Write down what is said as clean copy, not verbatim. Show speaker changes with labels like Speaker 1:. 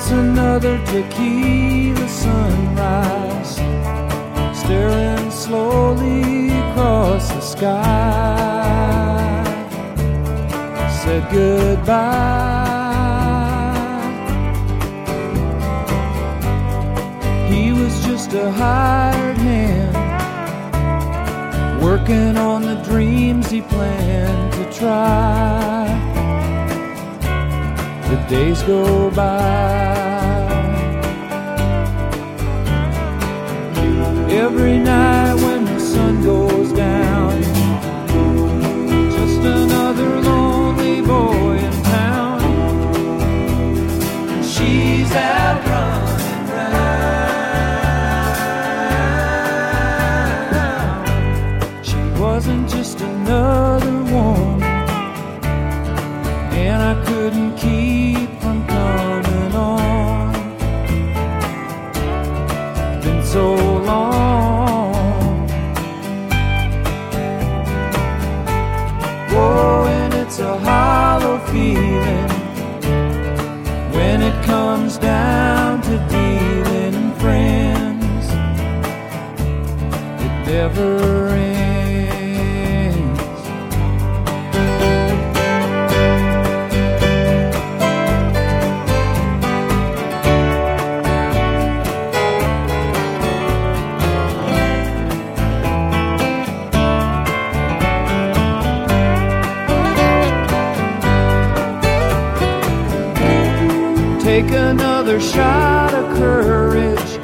Speaker 1: It's another tequila sunrise, staring slowly across the sky. Said goodbye. He was just a hired hand, working on the dreams he planned to try. The days go by. Every night when the sun goes down, just another lonely boy in town. And she's out running round. She wasn't just another woman, and I couldn't keep from coming on. Been so long. Oh, and it's a hollow feeling when it comes down to dealing in friends. It never ends. Take another shot of courage,